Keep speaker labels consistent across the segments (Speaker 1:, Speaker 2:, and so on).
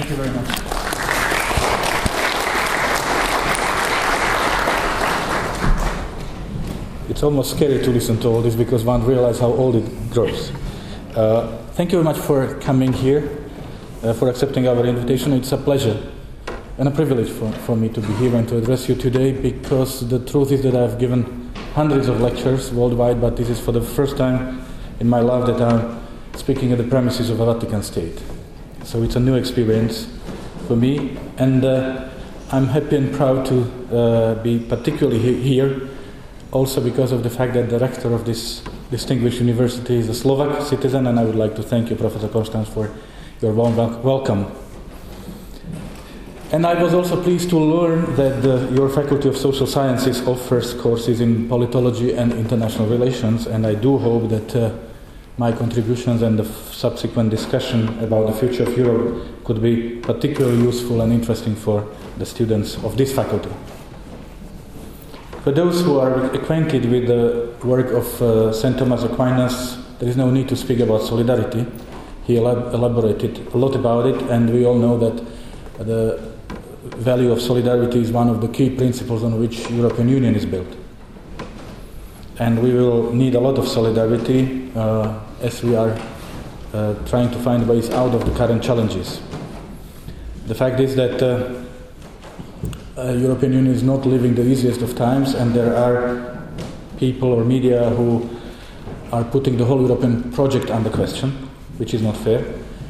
Speaker 1: Thank you very much. It's almost scary to listen to all this because one realizes how old it grows. Thank you very much for coming here, for accepting our invitation. It's a pleasure and a privilege for me to be here and to address you today, because the truth is that I've given hundreds of lectures worldwide, but this is for the first time in my life that I'm speaking at the premises of a Vatican state. So it's a new experience for me, and I'm happy and proud to be particularly here, also because of the fact that the rector of this distinguished university is a Slovak citizen, and I would like to thank you, Professor Konstanz, for your warm welcome. And I was also pleased to learn that your Faculty of Social Sciences offers courses in politology and international relations, and I do hope that my contributions and the subsequent discussion about the future of Europe could be particularly useful and interesting for the students of this faculty. For those who are acquainted with the work of St. Thomas Aquinas, there is no need to speak about solidarity. He elaborated a lot about it, and we all know that the value of solidarity is one of the key principles on which European Union is built. And we will need a lot of solidarity as we are trying to find ways out of the current challenges. The fact is that European Union is not living the easiest of times, and there are people or media who are putting the whole European project under question, which is not fair.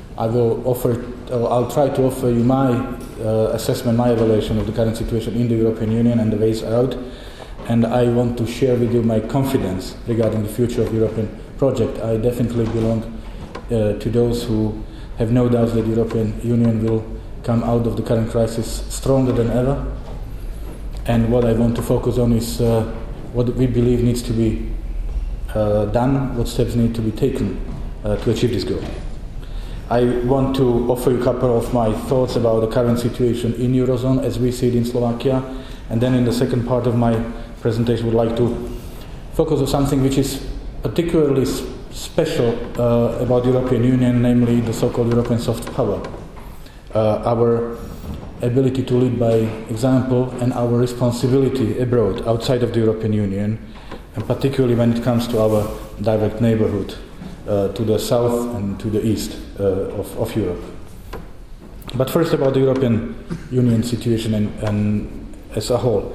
Speaker 1: I'll try to offer you my assessment, my evaluation of the current situation in the European Union and the ways out. And I want to share with you my confidence regarding the future of the European project. I definitely belong to those who have no doubts that the European Union will come out of the current crisis stronger than ever. And what I want to focus on is what we believe needs to be done, what steps need to be taken to achieve this goal. I want to offer you a couple of my thoughts about the current situation in Eurozone as we see it in Slovakia. And then in the second part of my presentation, I would like to focus on something which is particularly special about the European Union, namely the so-called European soft power. Our ability to lead by example and our responsibility abroad, outside of the European Union, and particularly when it comes to our direct neighborhood, to the south and to the east of Europe. But first about the European Union situation and as a whole.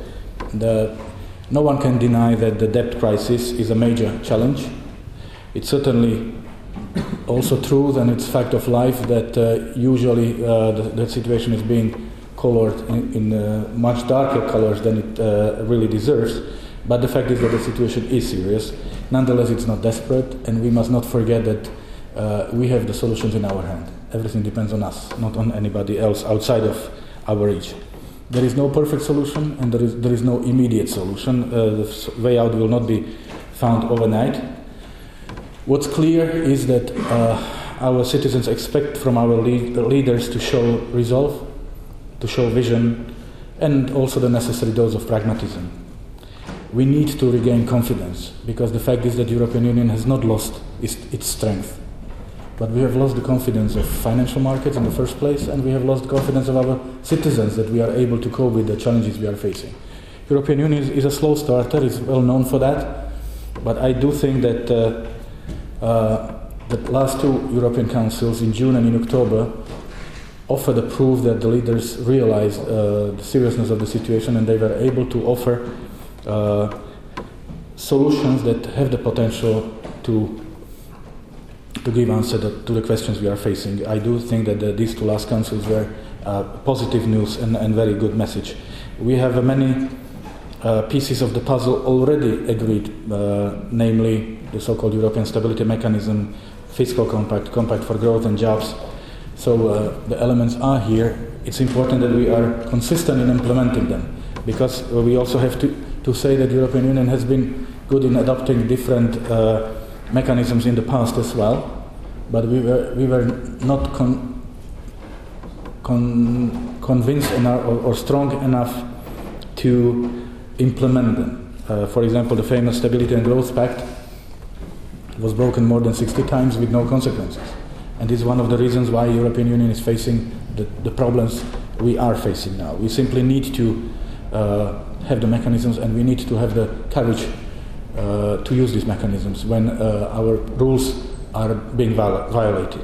Speaker 1: No one can deny that the debt crisis is a major challenge. It's certainly also true, and it's fact of life, that usually the situation is being colored in much darker colors than it really deserves. But the fact is that the situation is serious. Nonetheless, it's not desperate, and we must not forget that we have the solutions in our hand. Everything depends on us, not on anybody else outside of our reach. There is no perfect solution, and there is no immediate solution. The way out will not be found overnight. What's clear is that our citizens expect from our leaders to show resolve, to show vision, and also the necessary dose of pragmatism. We need to regain confidence, because the fact is that the European Union has not lost its strength. But we have lost the confidence of financial markets in the first place, and we have lost the confidence of our citizens that we are able to cope with the challenges we are facing. European Union is a slow starter, is well known for that, but I do think that the last two European Councils in June and in October offered a proof that the leaders realized the seriousness of the situation, and they were able to offer solutions that have the potential to give answer to the questions we are facing. I do think that these two last councils were positive news and very good message. We have many pieces of the puzzle already agreed, namely the so-called European Stability Mechanism, Fiscal Compact, Compact for Growth and Jobs. So the elements are here. It's important that we are consistent in implementing them, because we also have to say that the European Union has been good in adopting different mechanisms in the past as well, but we were not convinced enough or strong enough to implement them. For example, the famous Stability and Growth Pact was broken more than 60 times with no consequences. And this is one of the reasons why the European Union is facing the problems we are facing now. We simply need to have the mechanisms, and we need to have the courage to use these mechanisms when our rules are being violated.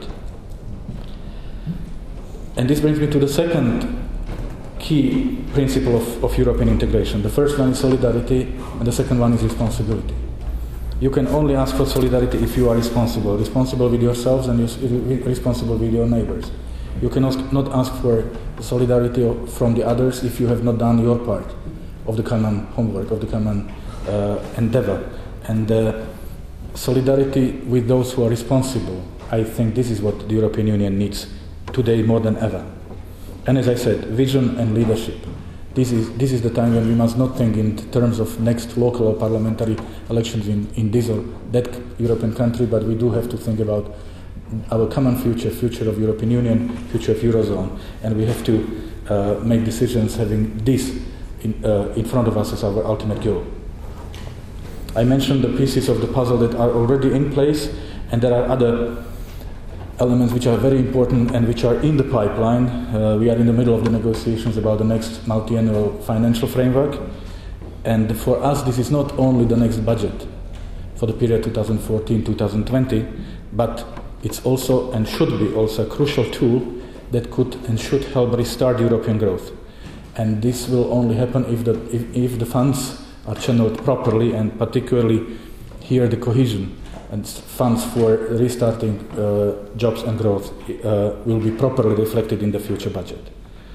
Speaker 1: And this brings me to the second key principle of European integration. The first one is solidarity, and the second one is responsibility. You can only ask for solidarity if you are responsible with yourselves and responsible with your neighbors. You cannot not ask for solidarity from the others if you have not done your part of the common homework, of the common endeavor. And solidarity with those who are responsible, I think this is what the European Union needs today more than ever. And as I said, vision and leadership. This is the time when we must not think in terms of next local or parliamentary elections in this or that European country, but we do have to think about our common future of European Union, future of Eurozone, and we have to make decisions having this in front of us as our ultimate goal. I mentioned the pieces of the puzzle that are already in place, and there are other elements which are very important and which are in the pipeline. We are in the middle of the negotiations about the next multi-annual financial framework, and for us this is not only the next budget for the period 2014-2020, but it's also and should be also a crucial tool that could and should help restart European growth. And this will only happen if the funds are channeled properly, and particularly here the cohesion and funds for restarting jobs and growth will be properly reflected in the future budget.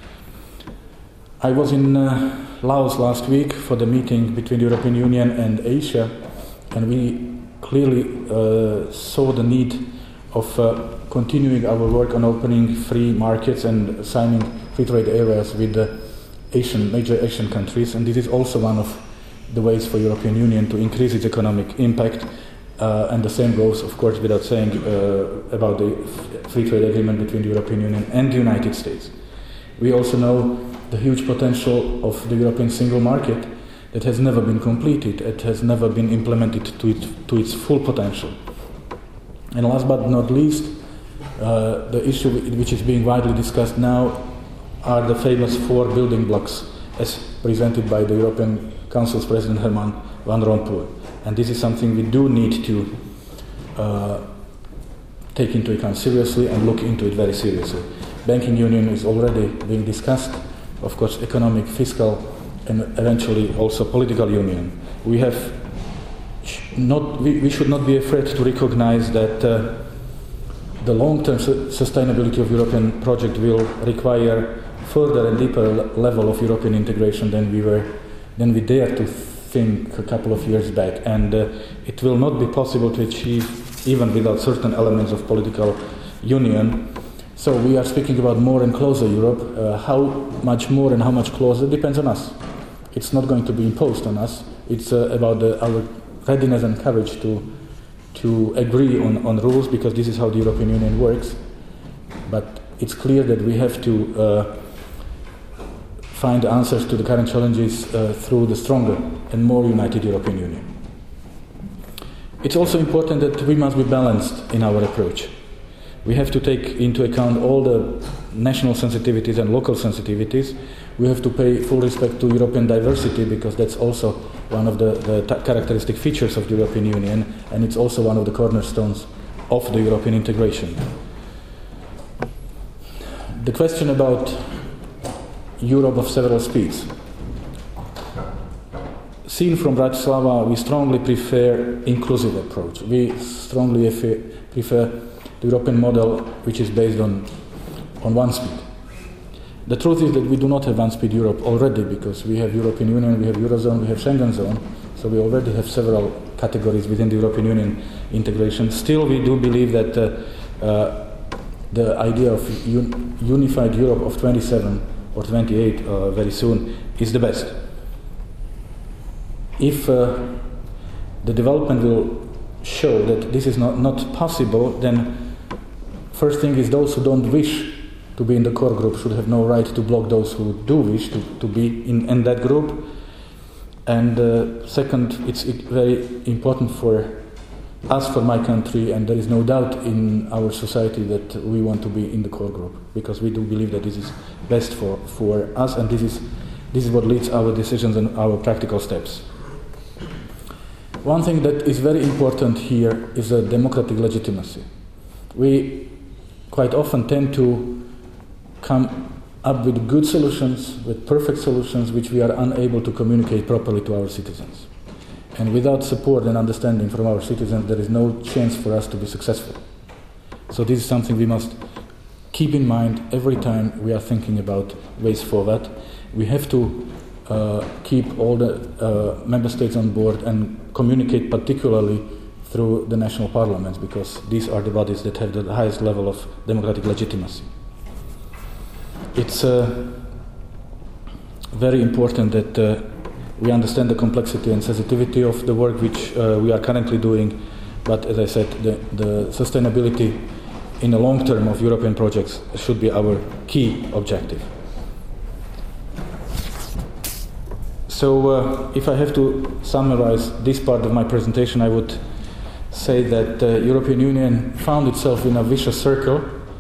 Speaker 1: I was in Laos last week for the meeting between the European Union and Asia, and we clearly saw the need of continuing our work on opening free markets and signing free trade areas with the major Asian countries, and this is also one of the ways for European Union to increase its economic impact. And the same goes, of course, without saying, about the free trade agreement between the European Union and the United States. We also know the huge potential of the European single market that has never been completed. It has never been implemented to its full potential. And last but not least, the issue which is being widely discussed now are the famous 4 building blocks as presented by the European Council's President Herman Van Rompuy. And this is something we do need to take into account seriously and look into it very seriously. Banking union is already being discussed, of course, economic, fiscal, and eventually also political union. We should not be afraid to recognize that the long-term sustainability of European project will require further and deeper level of European integration than we dared to think a couple of years back, and it will not be possible to achieve even without certain elements of political union. So we are speaking about more and closer Europe. How much more and how much closer depends on us. It's not going to be imposed on us. It's about our readiness and courage to agree on rules, because this is how the European Union works. But it's clear that we have to find answers to the current challenges through the stronger and more united European Union. It's also important that we must be balanced in our approach. We have to take into account all the national sensitivities and local sensitivities. We have to pay full respect to European diversity, because that's also one of the characteristic features of the European Union, and it's also one of the cornerstones of the European integration. The question about Europe of several speeds. Seen from Bratislava, we strongly prefer inclusive approach. We strongly prefer the European model, which is based on one speed. The truth is that we do not have one-speed Europe already, because we have European Union, we have Eurozone, we have Schengen zone, so we already have several categories within the European Union integration. Still, we do believe that the idea of unified Europe of 27 or 28 very soon is the best. If the development will show that this is not possible, then first thing is those who don't wish to be in the core group should have no right to block those who do wish to be in that group. And second, it's very important for as for my country, and there is no doubt in our society that we want to be in the core group, because we do believe that this is best for us, and this is what leads our decisions and our practical steps. One thing that is very important here is a democratic legitimacy. We quite often tend to come up with good solutions, with perfect solutions, which we are unable to communicate properly to our citizens. And without support and understanding from our citizens, there is no chance for us to be successful. So this is something we must keep in mind every time we are thinking about ways forward. We have to keep all the member states on board and communicate particularly through the national parliaments, because these are the bodies that have the highest level of democratic legitimacy. It's very important that we understand the complexity and sensitivity of the work which we are currently doing, but as I said, the sustainability in the long term of European projects should be our key objective. So if I have to summarize this part of my presentation, I would say that the European Union found itself in a vicious circle,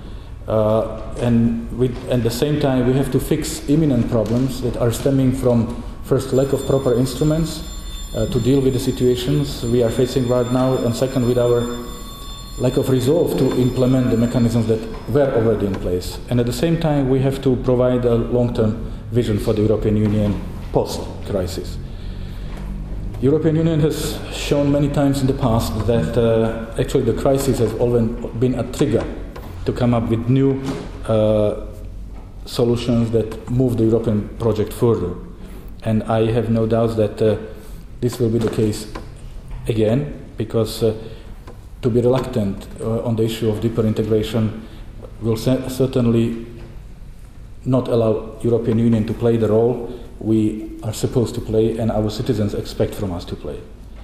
Speaker 1: and at the same time we have to fix imminent problems that are stemming from, first, lack of proper instruments to deal with the situations we are facing right now, and second, with our lack of resolve to implement the mechanisms that were already in place. And at the same time, we have to provide a long-term vision for the European Union post-crisis. European Union has shown many times in the past that actually the crisis has always been a trigger to come up with new solutions that move the European project further. And I have no doubts that this will be the case again, because to be reluctant on the issue of deeper integration will certainly not allow European Union to play the role we are supposed to play and our citizens expect from us to play.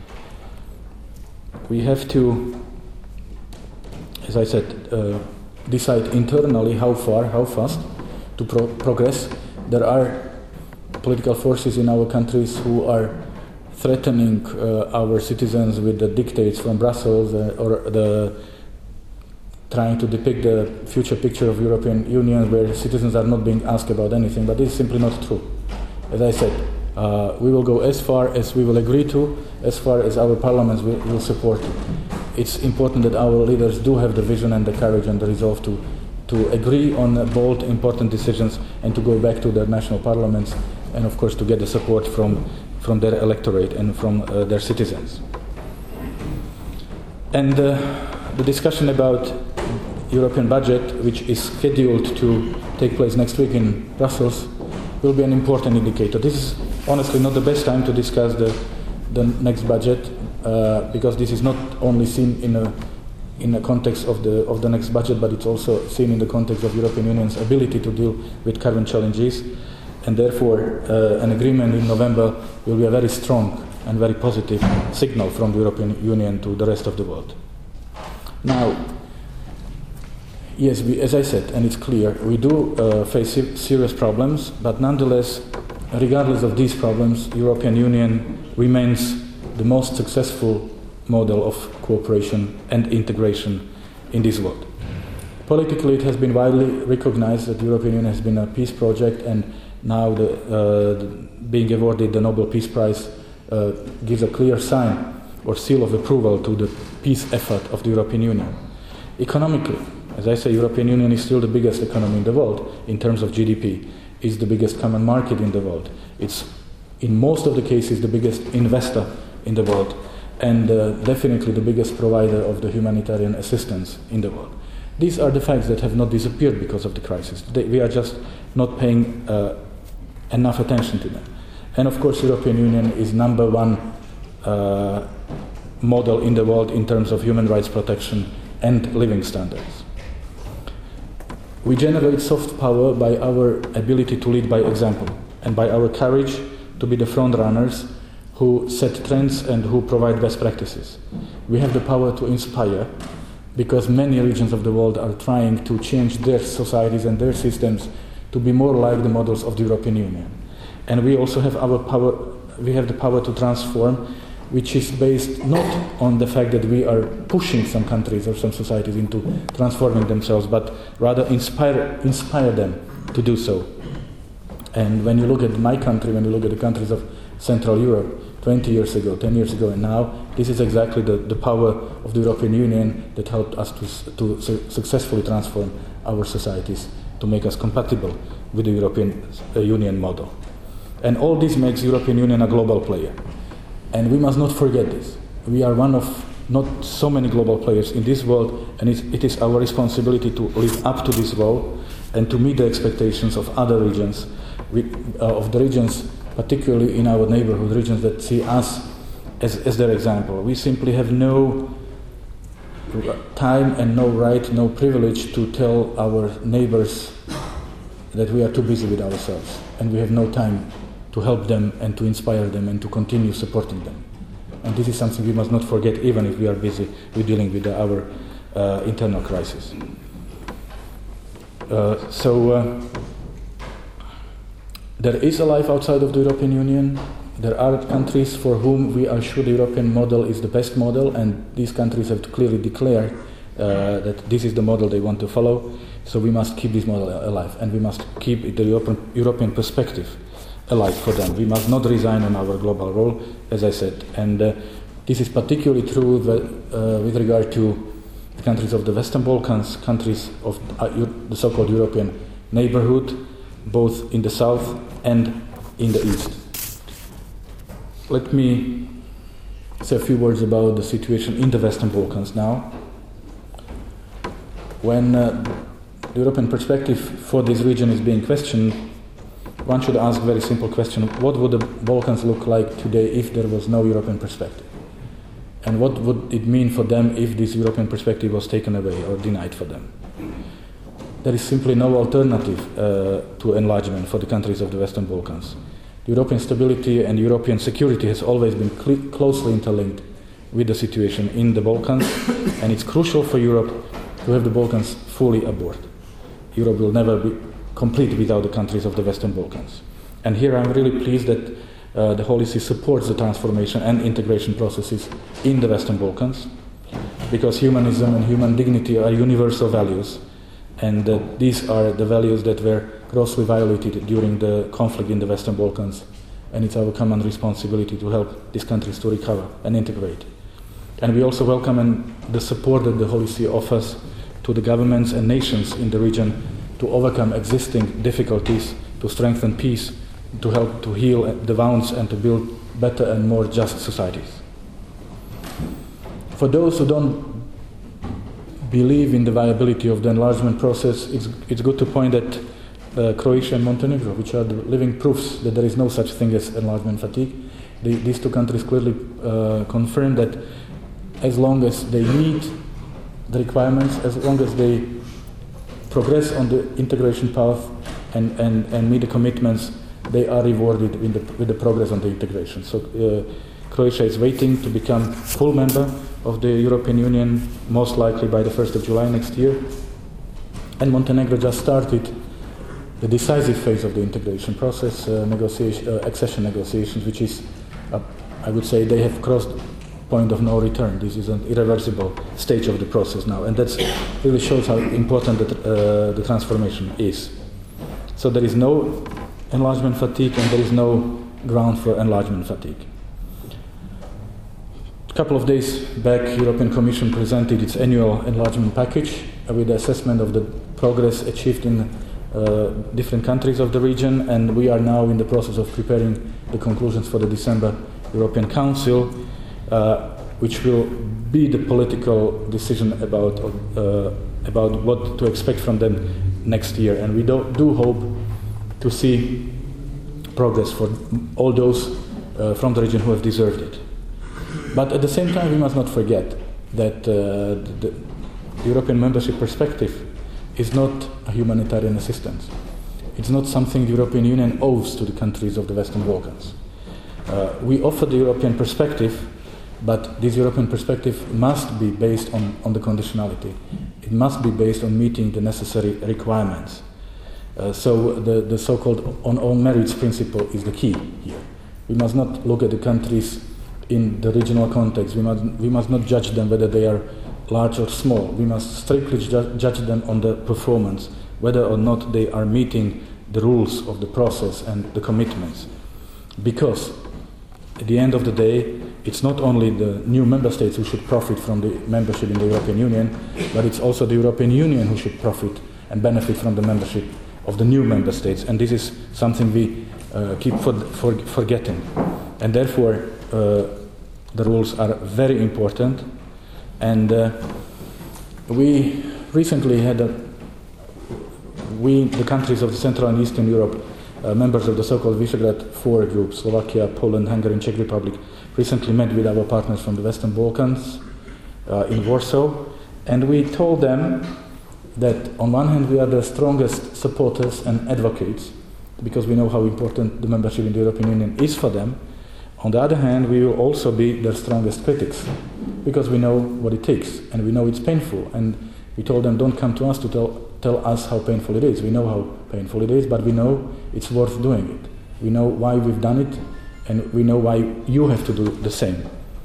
Speaker 1: We have to, as I said, decide internally how far, how fast to progress. There are political forces in our countries who are threatening our citizens with the dictates from Brussels or trying to depict the future picture of European Union where citizens are not being asked about anything, but this is simply not true. As I said, we will go as far as we will agree to, as far as our parliaments will support it. It's important that our leaders do have the vision and the courage and the resolve to agree on bold, important decisions and to go back to their national parliaments and, of course, to get the support from their electorate and from their citizens. And the discussion about European budget, which is scheduled to take place next week in Brussels, will be an important indicator. This is honestly not the best time to discuss the next budget, because this is not only seen in the context of the next budget, but it's also seen in the context of European Union's ability to deal with current challenges, and therefore an agreement in November will be a very strong and very positive signal from the European Union to the rest of the world. Now, yes, as I said, and it's clear, we do face serious problems, but nonetheless, regardless of these problems, European Union remains the most successful model of cooperation and integration in this world. Politically, it has been widely recognized that the European Union has been a peace project, and now being awarded the Nobel Peace Prize gives a clear sign or seal of approval to the peace effort of the European Union. Economically, as I say, European Union is still the biggest economy in the world in terms of GDP. It's the biggest common market in the world. It's, in most of the cases, the biggest investor in the world, and definitely the biggest provider of the humanitarian assistance in the world. These are the facts that have not disappeared because of the crisis. We are just not paying enough attention to them. And of course, European Union is number one model in the world in terms of human rights protection and living standards. We generate soft power by our ability to lead by example and by our courage to be the front runners who set trends and who provide best practices. We have the power to inspire because many regions of the world are trying to change their societies and their systems to be more like the models of the European Union. And we also have our power, we have the power to transform which is based not on the fact that we are pushing some countries or some societies into transforming themselves, but rather inspire them to do so. And when you look at my country, when you look at the countries of Central Europe, 20 years ago, 10 years ago, and now, this is exactly the power of the European Union that helped us to successfully transform our societies, to make us compatible with the European Union model. And all this makes European Union a global player. And we must not forget this. We are one of not so many global players in this world, and it is our responsibility to live up to this role and to meet the expectations of other regions, of the regions, particularly in our neighborhood regions that see us as their example. We simply have no time and no right, no privilege to tell our neighbors that we are too busy with ourselves and we have no time to help them and to inspire them and to continue supporting them. And this is something we must not forget, even if we are busy with dealing with our internal crisis. There is a life outside of the European Union. There are countries for whom we are sure the European model is the best model, and these countries have clearly declared that this is the model they want to follow. So we must keep this model alive, and we must keep the European perspective alive for them. We must not resign on our global role, as I said. And this is particularly true with regard to the countries of the Western Balkans, countries of the so-called European neighborhood, both in the south and in the east. Let me say a few words about the situation in the Western Balkans now. When the European perspective for this region is being questioned, one should ask a very simple question: what would the Balkans look like today if there was no European perspective? And what would it mean for them if this European perspective was taken away or denied for them? There is simply no alternative to enlargement for the countries of the Western Balkans. European stability and European security has always been closely interlinked with the situation in the Balkans, and it's crucial for Europe to have the Balkans fully aboard. Europe will never be complete without the countries of the Western Balkans. And here I'm really pleased that the Holy See supports the transformation and integration processes in the Western Balkans, because humanism and human dignity are universal values, and these are the values that were grossly violated during the conflict in the Western Balkans, and it's our common responsibility to help these countries to recover and integrate. And we also welcome the support that the Holy See offers to the governments and nations in the region to overcome existing difficulties, to strengthen peace, to help to heal the wounds and to build better and more just societies. For those who don't believe in the viability of the enlargement process, it's good to point that Croatia and Montenegro, which are the living proofs that there is no such thing as enlargement fatigue, these two countries clearly confirm that as long as they meet the requirements, as long as they progress on the integration path and meet the commitments, they are rewarded with the progress on the integration. So Croatia is waiting to become full member of the European Union, most likely by the 1st of July next year. And Montenegro just started the decisive phase of the integration process, accession negotiations, which is, I would say, they have crossed point of no return. This is an irreversible stage of the process now, and that really shows how important the transformation is. So there is no enlargement fatigue, and there is no ground for enlargement fatigue. A couple of days back, European Commission presented its annual enlargement package with the assessment of the progress achieved in different countries of the region, and we are now in the process of preparing the conclusions for the December European Council, which will be the political decision about what to expect from them next year. And we do hope to see progress for all those from the region who have deserved it. But at the same time, we must not forget that the European membership perspective is not a humanitarian assistance. It's not something the European Union owes to the countries of the Western Balkans. We offer the European perspective, but this European perspective must be based on the conditionality. It must be based on meeting the necessary requirements. So the so-called on all merits principle is the key here. We must not look at the countries in the regional context. We must not judge them whether they are large or small. We must strictly judge them on the performance, whether or not they are meeting the rules of the process and the commitments. Because at the end of the day, it's not only the new member states who should profit from the membership in the European Union, but it's also the European Union who should profit and benefit from the membership of the new member states. And this is something we keep forgetting. And therefore, the rules are very important. And we recently had the countries of Central and Eastern Europe, members of the so-called Visegrad 4 group, Slovakia, Poland, Hungary, and Czech Republic, recently met with our partners from the Western Balkans in Warsaw. And we told them that on one hand we are the strongest supporters and advocates, because we know how important the membership in the European Union is for them. On the other hand, we will also be their strongest critics, because we know what it takes, and we know it's painful. And we told them, don't come to us to tell us how painful it is. We know how painful it is, but we know it's worth doing it. We know why we've done it, and we know why you have to do the same.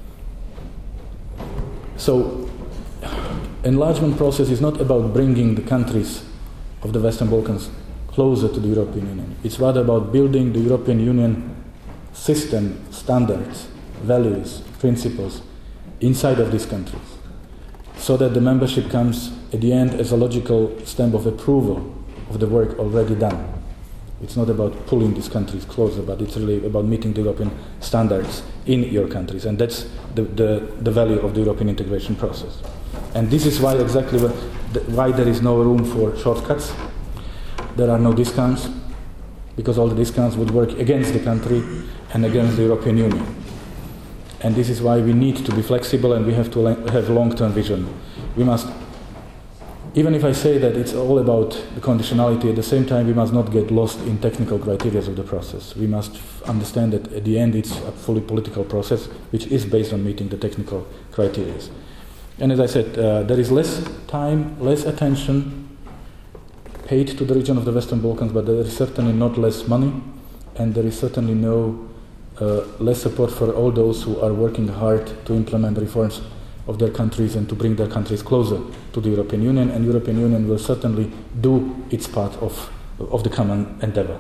Speaker 1: So, enlargement process is not about bringing the countries of the Western Balkans closer to the European Union. It's rather about building the European Union system, standards, values, principles inside of these countries, so that the membership comes at the end as a logical stamp of approval of the work already done. It's not about pulling these countries closer, but it's really about meeting the European standards in your countries, and that's the value of the European integration process. And this is why exactly why there is no room for shortcuts. There are no discounts, because all the discounts would work against the country and against the European Union. And this is why we need to be flexible, and we have to have long-term vision. We must, even if I say that it's all about the conditionality, at the same time we must not get lost in technical criteria of the process. We must understand that at the end it's a fully political process, which is based on meeting the technical criteria. And as I said, there is less time, less attention paid to the region of the Western Balkans, but there is certainly not less money, and there is certainly no less support for all those who are working hard to implement reforms of their countries and to bring their countries closer to the European Union, and the European Union will certainly do its part of the common endeavor.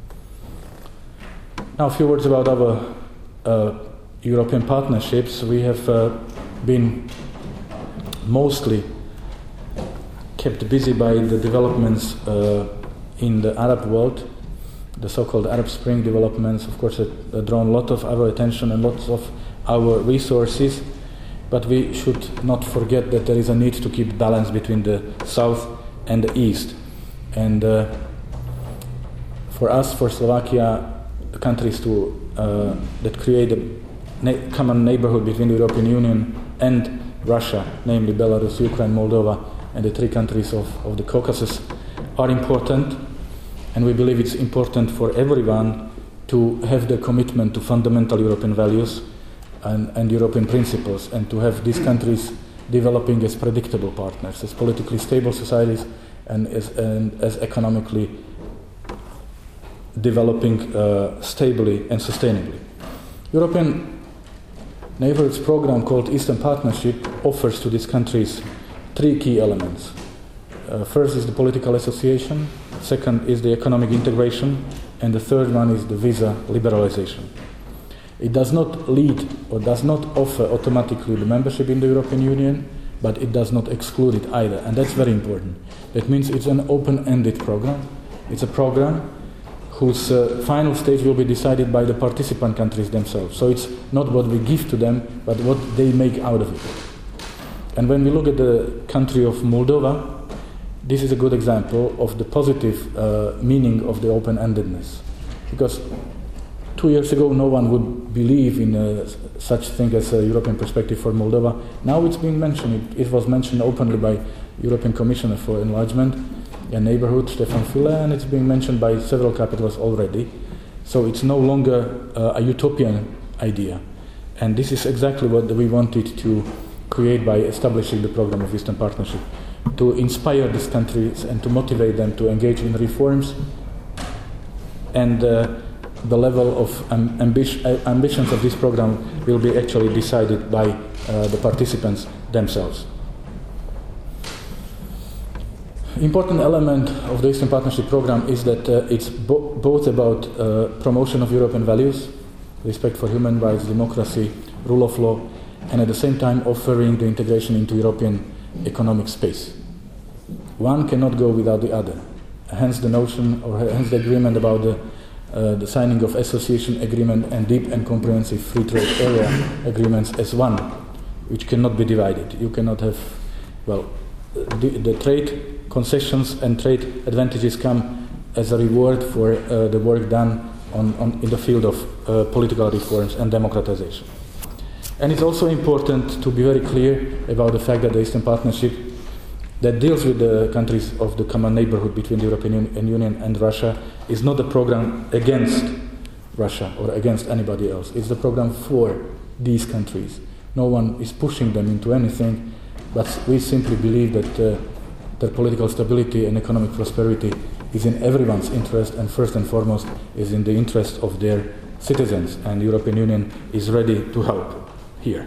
Speaker 1: Now a few words about our European partnerships. We have been mostly kept busy by the developments in the Arab world. The so-called Arab Spring developments, of course, have drawn a lot of our attention and lots of our resources, but we should not forget that there is a need to keep balance between the South and the East. And for us, for Slovakia, the countries that create a common neighborhood between the European Union and Russia, namely Belarus, Ukraine, Moldova, and the three countries of the Caucasus, are important. And we believe it's important for everyone to have the commitment to fundamental European values and European principles, and to have these countries developing as predictable partners, as politically stable societies, and as economically developing stably and sustainably. European Neighbourhoods program called Eastern Partnership offers to these countries three key elements. First is the political association, second is the economic integration, and the third one is the visa liberalization. It does not lead or does not offer automatically the membership in the European Union, but it does not exclude it either, and that's very important. That means it's an open-ended program. It's a program whose final stage will be decided by the participant countries themselves. So it's not what we give to them, but what they make out of it. And when we look at the country of Moldova, this is a good example of the positive meaning of the open-endedness. Because 2 years ago, no one would believe in such thing as a European perspective for Moldova. Now it's being mentioned. It was mentioned openly by European Commissioner for Enlargement and Neighborhood, Stefan Füle, and it's being mentioned by several capitals already. So it's no longer a utopian idea. And this is exactly what we wanted to create by establishing the program of Eastern Partnership, to inspire these countries and to motivate them to engage in reforms and the level of ambitions of this program will be actually decided by the participants themselves. Important element of the Eastern Partnership Program is that it's both about promotion of European values, respect for human rights, democracy, rule of law, and at the same time offering the integration into European economic space. One cannot go without the other. Hence the notion, or hence the agreement about the signing of association agreement and deep and comprehensive free trade area agreements as one, which cannot be divided. You cannot have, well, the trade concessions and trade advantages come as a reward for the work done in the field of political reforms and democratization. And it's also important to be very clear about the fact that the Eastern Partnership that deals with the countries of the common neighborhood between the European Union and Russia is not a program against Russia or against anybody else. It's the program for these countries. No one is pushing them into anything, but we simply believe that their political stability and economic prosperity is in everyone's interest, and first and foremost is in the interest of their citizens, and the European Union is ready to help here.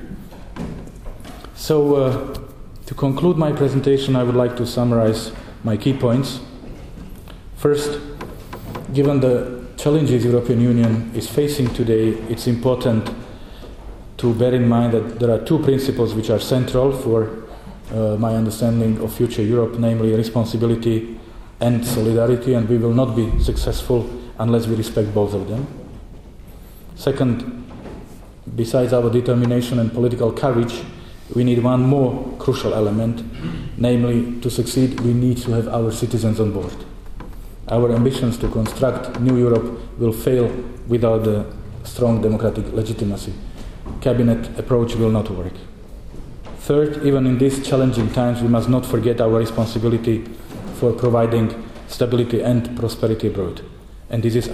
Speaker 1: So, to conclude my presentation, I would like to summarize my key points. First, given the challenges the European Union is facing today, it's important to bear in mind that there are two principles which are central for my understanding of future Europe, namely responsibility and solidarity, and we will not be successful unless we respect both of them. Second, besides our determination and political courage, we need one more crucial element, namely, to succeed, we need to have our citizens on board. Our ambitions to construct new Europe will fail without a strong democratic legitimacy. Cabinet approach will not work. Third, even in these challenging times, we must not forget our responsibility for providing stability and prosperity abroad. And this is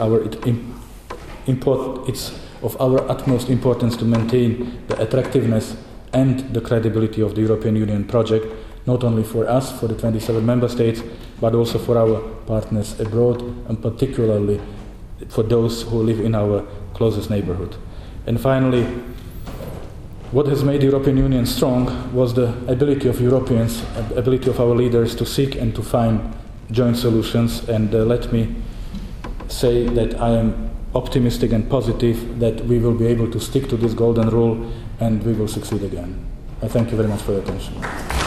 Speaker 1: it's of our utmost importance to maintain the attractiveness and the credibility of the European Union project, not only for us, for the 27 member states, but also for our partners abroad, and particularly for those who live in our closest neighborhood. And finally, what has made the European Union strong was the ability of Europeans, the ability of our leaders to seek and to find joint solutions. And let me say that I am optimistic and positive that we will be able to stick to this golden rule and we will succeed again. I thank you very much for your attention.